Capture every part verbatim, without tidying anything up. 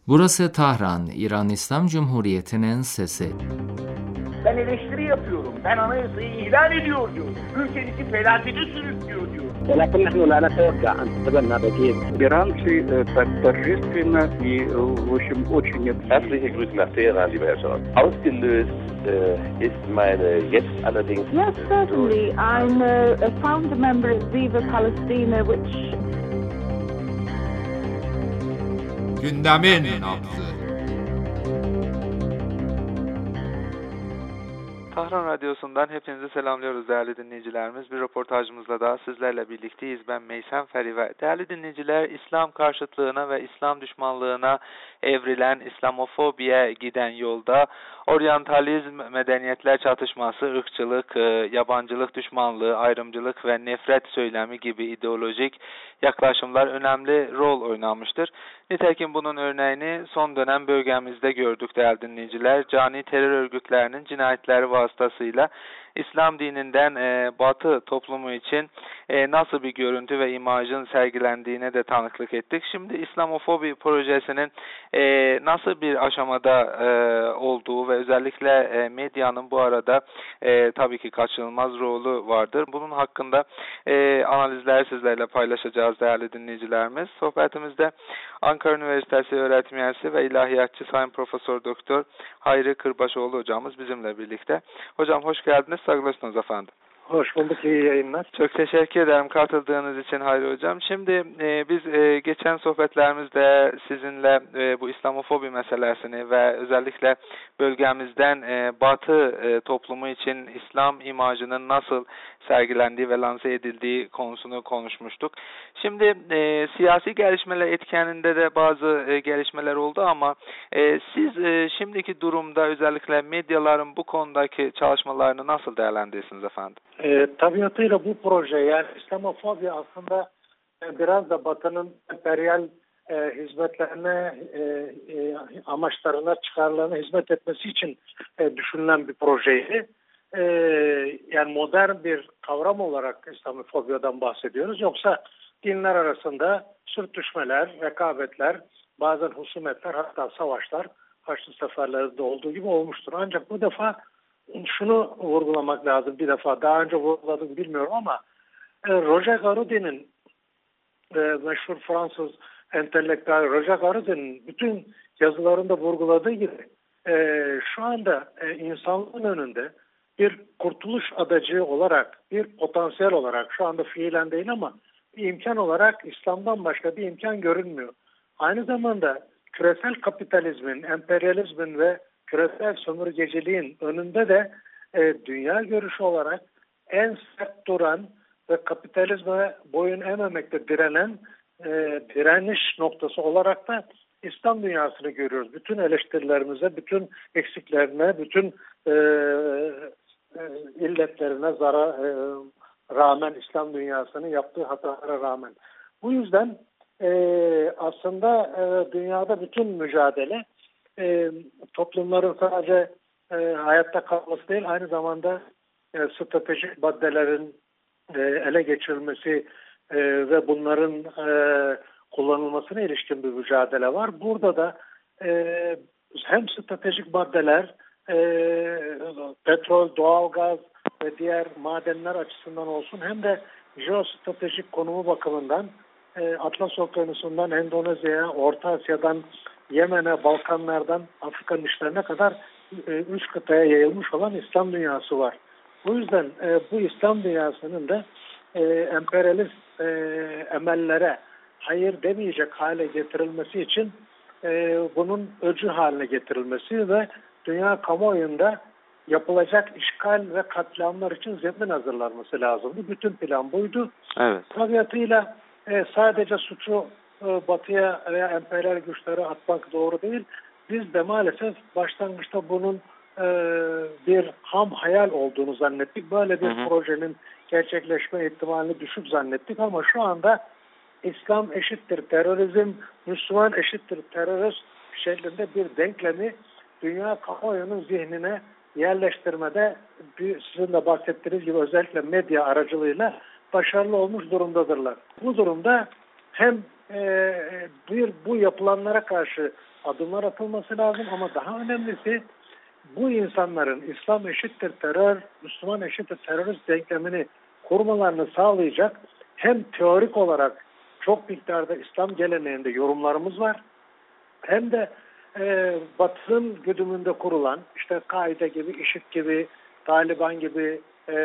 Burası Tahran, İran İslam Cumhuriyeti'nin sesi. Ben eleştiri yapıyorum. Ben anayasayı ihlal ediyor diyor. Ülkenizi felakete sürüklüyor diyor. ولكن نحن لا نتوقع أن تتبنى بديل. Иранцы торжественно и, в общем, очень... Herzliche Grüße nach Teheran, lieber Herr Scholz. Ausgelöst äh, ist meine jetzt allerdings... Yes, certainly. I'm a, a founder member of Viva Palestina, which... Gündemin nabzı. Tahran Radyosu'ndan hepinizi selamlıyoruz değerli dinleyicilerimiz. Bir röportajımızla daha sizlerle birlikteyiz. Ben Meysem Ferive. Değerli dinleyiciler, İslam karşıtlığına ve İslam düşmanlığına evrilen İslamofobiye giden yolda oryantalizm, medeniyetler çatışması, ırkçılık, yabancılık düşmanlığı, ayrımcılık ve nefret söylemi gibi ideolojik yaklaşımlar önemli rol oynamıştır. Nitekim bunun örneğini son dönem bölgemizde gördük değerli dinleyiciler. Cani terör örgütlerinin cinayetleri vasıtasıyla İslam dininden e, Batı toplumu için e, nasıl bir görüntü ve imajın sergilendiğine de tanıklık ettik. Şimdi İslamofobi projesinin e, nasıl bir aşamada e, olduğu ve özellikle e, medyanın bu arada e, tabii ki kaçınılmaz rolü vardır. Bunun hakkında e, analizleri sizlerle paylaşacağız değerli dinleyicilerimiz. Sohbetimizde Ankara Üniversitesi öğretim üyesi ve ilahiyatçı Sayın Profesör Doktor Hayri Kırbaşoğlu hocamız bizimle birlikte. Hocam hoş geldiniz. Sağ efendim. Hoş bulduk, iyi yayınlar. Çok teşekkür ederim katıldığınız için Hayri Hocam. Şimdi e, biz e, geçen sohbetlerimizde sizinle e, bu İslamofobi meselesini ve özellikle bölgemizden e, Batı e, toplumu için İslam imajının nasıl sergilendiği ve lanse edildiği konusunu konuşmuştuk. Şimdi e, siyasi gelişmeler etkeninde de bazı e, gelişmeler oldu ama e, siz e, şimdiki durumda özellikle medyaların bu konudaki çalışmalarını nasıl değerlendirirsiniz efendim? E, tabiatıyla bu proje, yani İslamofobi aslında e, biraz da Batı'nın emperyal e, hizmetlerine, e, e, amaçlarına, çıkarlarına hizmet etmesi için e, düşünülen bir projeydi. E, yani modern bir kavram olarak İslamofobiyadan bahsediyoruz. Yoksa dinler arasında sürtüşmeler, rekabetler, bazen husumetler, hatta savaşlar Haçlı seferlerinde olduğu gibi olmuştur. Ancak bu defa şunu vurgulamak lazım bir defa. Daha önce vurguladım bilmiyorum ama e, Roger Garaudy'nin e, meşhur Fransız entelektüel Roger Garaudy'nin bütün yazılarında vurguladığı gibi e, şu anda e, insanlığın önünde bir kurtuluş adacığı olarak, bir potansiyel olarak, şu anda fiilen değil ama bir imkan olarak İslam'dan başka bir imkan görünmüyor. Aynı zamanda küresel kapitalizmin, emperyalizmin ve küresel sömürgeciliğin önünde de e, dünya görüşü olarak en sert duran ve kapitalizme boyun eğmemekte direnen e, direniş noktası olarak da İslam dünyasını görüyoruz. Bütün eleştirilerimize, bütün eksiklerine, bütün e, e, illetlerine zara, e, rağmen İslam dünyasının yaptığı hatalara rağmen. Bu yüzden e, aslında e, dünyada bütün mücadele E, toplumların sadece e, hayatta kalması değil, aynı zamanda e, stratejik maddelerin e, ele geçirilmesi e, ve bunların e, kullanılmasına ilişkin bir mücadele var. Burada da e, hem stratejik maddeler, e, petrol, doğalgaz ve diğer madenler açısından olsun, hem de jeostratejik konumu bakımından e, Atlas Okyanusu'ndan Endonezya'ya, Orta Asya'dan Yemen'e, Balkanlardan Afrika'nın işlerine kadar e, üç kıtaya yayılmış olan İslam dünyası var. Bu yüzden e, bu İslam dünyasının da e, emperyalist e, emellere hayır demeyecek hale getirilmesi için e, bunun öcü haline getirilmesi ve dünya kamuoyunda yapılacak işgal ve katliamlar için zemin hazırlanması lazımdı. Bütün plan buydu. Evet. Tabiatıyla e, sadece suçu Batı'ya veya emperyal güçlere atmak doğru değil. Biz de maalesef başlangıçta bunun e, bir ham hayal olduğunu zannettik. Böyle bir hı hı. projenin gerçekleşme ihtimalini düşük zannettik ama şu anda İslam eşittir terörizm, Müslüman eşittir terörist şeklinde bir denklemi dünya kamuoyunun zihnine yerleştirmede sizin de bahsettiğiniz gibi özellikle medya aracılığıyla başarılı olmuş durumdadırlar. Bu durumda hem e, bir bu yapılanlara karşı adımlar atılması lazım ama daha önemlisi bu insanların İslam eşittir terör, Müslüman eşittir terörist denklemini kurmalarını sağlayacak hem teorik olarak çok miktarda İslam geleneğinde yorumlarımız var hem de e, Batı'nın güdümünde kurulan işte Kaide gibi, IŞİD gibi, Taliban gibi, e,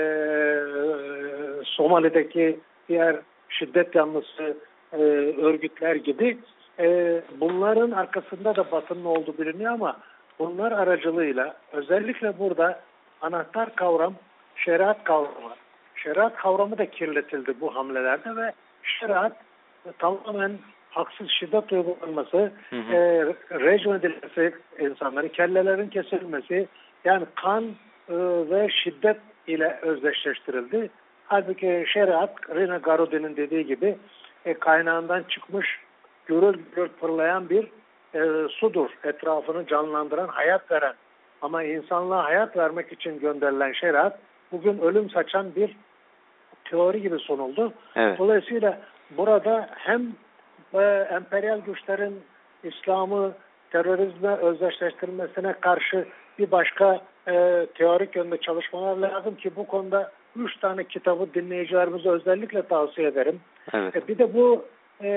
Somali'deki diğer şiddet yanlısı e, örgütler gibi e, bunların arkasında da Batı'nın olduğu biliniyor ama bunlar aracılığıyla özellikle burada anahtar kavram şeriat kavramı. Şeriat kavramı da kirletildi bu hamlelerde ve şeriat tamamen haksız şiddet uygulanması, hı hı. e, rejim edilmesi, insanların kellelerin kesilmesi, yani kan e, ve şiddet ile özdeşleştirildi. Halbuki şeriat, Rina Garudi'nin dediği gibi e, kaynağından çıkmış, gürül gürül fırlayan bir e, sudur. Etrafını canlandıran, hayat veren. Ama insanlığa hayat vermek için gönderilen şeriat, bugün ölüm saçan bir teori gibi sunuldu. Evet. Dolayısıyla burada hem e, emperyal güçlerin İslam'ı terörizme özdeşleştirilmesine karşı bir başka e, teorik yönde çalışmalar lazım ki bu konuda üç tane kitabı dinleyicilerimize özellikle tavsiye ederim. Evet. E, bir de bu e,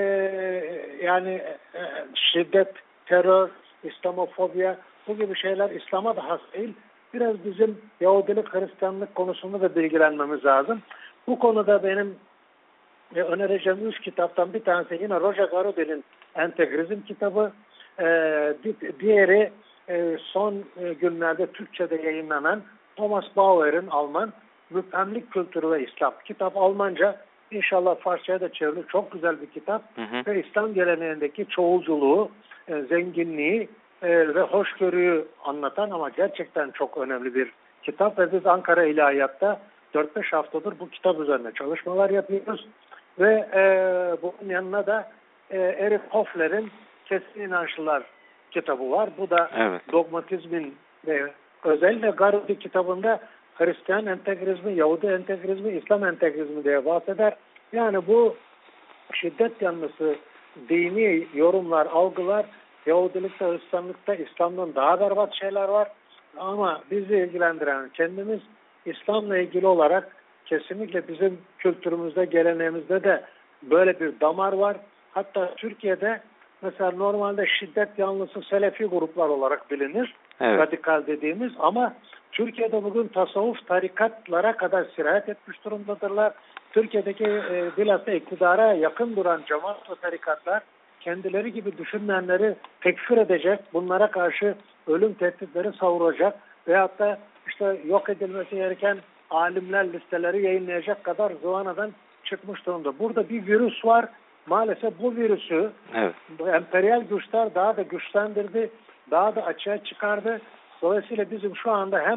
yani e, şiddet, terör, İslamofobya bu gibi şeyler İslam'a da has değil. Biraz bizim Yahudilik, Hristiyanlık konusunda da bilgilenmemiz lazım. Bu konuda benim e, önereceğim üç kitaptan bir tanesi yine Roger Garudi'nin Entegrizm kitabı. E, diğeri e, son e, günlerde Türkçe'de yayınlanan Thomas Bauer'in Alman Müphemlik Kültürü ve İslam. Kitap Almanca, inşallah Farsça'ya da çevrilir. Çok güzel bir kitap. Hı hı. Ve İslam geleneğindeki çoğulculuğu, e, zenginliği e, ve hoşgörüyü anlatan ama gerçekten çok önemli bir kitap. Ve biz Ankara İlahiyat'ta dört beş haftadır bu kitap üzerine çalışmalar yapıyoruz. Ve e, bunun yanına da e, Erich Hofler'in Kesin İnançlılar kitabı var. Bu da evet. Dogmatizmin ve özellikle Garudi kitabında Hristiyan entegrizmi, Yahudi entegrizmi, İslam entegrizmi diye bahseder. Yani bu şiddet yanlısı dini yorumlar, algılar Yahudilikte, Hristiyanlıkta, İslam'dan daha berbat şeyler var. Ama bizi ilgilendiren kendimiz İslam'la ilgili olarak kesinlikle bizim kültürümüzde, geleneğimizde de böyle bir damar var. Hatta Türkiye'de mesela normalde şiddet yanlısı Selefi gruplar olarak bilinir. Evet. Radikal dediğimiz ama Türkiye'de bugün tasavvuf tarikatlara kadar sirayet etmiş durumdadırlar. Türkiye'deki e, bilhassa iktidara yakın duran cemaat ve tarikatlar kendileri gibi düşünmeyenleri tekfir edecek, bunlara karşı ölüm tehditleri savuracak veyahut da işte yok edilmesi gereken alimler listeleri yayınlayacak kadar zıvanadan çıkmış durumda. Burada bir virüs var. Maalesef bu virüsü evet. emperyal güçler daha da güçlendirdi, daha da açığa çıkardı. Dolayısıyla bizim şu anda hem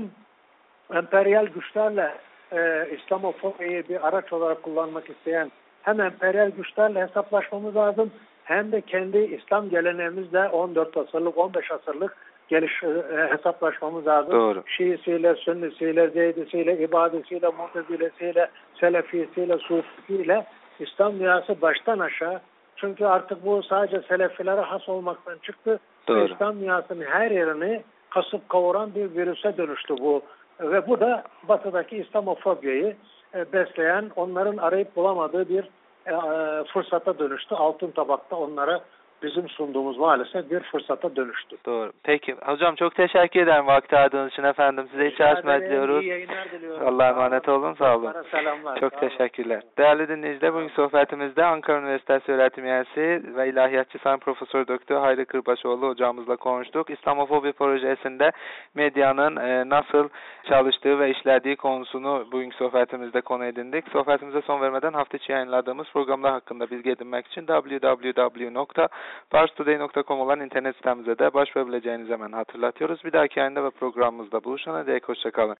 emperyal güçlerle e, İslamofobiyi bir araç olarak kullanmak isteyen hem emperyal güçlerle hesaplaşmamız lazım hem de kendi İslam geleneğimizle on dört asırlık, on beş asırlık geliş e, hesaplaşmamız lazım. Doğru. Şiisiyle, Sünnisiyle, Zeydisiyle, İbadisiyle, Mu'tezilesiyle, Selefisiyle, Sufisiyle İslam dünyası baştan aşağı. Çünkü artık bu sadece Selefilere has olmaktan çıktı. Doğru. İslam dünyasının her yerini kasıp kavuran bir virüse dönüştü bu. Ve bu da Batı'daki İslamofobiyi e, besleyen, onların arayıp bulamadığı bir e, fırsata dönüştü. Altın tabakta onlara bizim sunduğumuz maalesef bir fırsata dönüştü. Doğru. Peki. Hocam çok teşekkür ederim vakti ayırdığınız için efendim. Size hiç çalışma diliyoruz. İyi yayınlar diliyorum. Allah'a emanet olun. Sağ olun. Selamlar. Çok sağ teşekkürler. Olun. Değerli dinleyiciler, bugün sohbetimizde Ankara Üniversitesi öğretim üyesi ve ilahiyatçı Sayın Profesör Doktor Hayri Kırbaşoğlu hocamızla konuştuk. İslamofobi projesinde medyanın e, nasıl çalıştığı ve işlediği konusunu bugünkü sohbetimizde konu edindik. Sohbetimize son vermeden hafta içi yayınladığımız programlar hakkında bilgi edinmek için double-u double-u double-u nokta pars today nokta com olan internet sitemize de başvurabileceğinizi hemen hatırlatıyoruz. Bir dahaki yayında ve programımızda buluşana dek hoşça kalın.